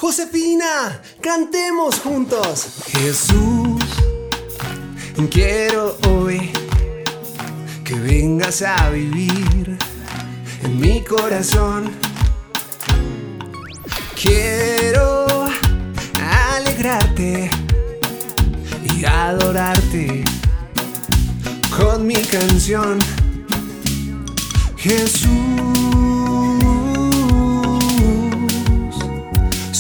Josefina, cantemos juntos. Jesús, quiero hoy que vengas a vivir en mi corazón. Quiero alegrarte y adorarte con mi canción. Jesús,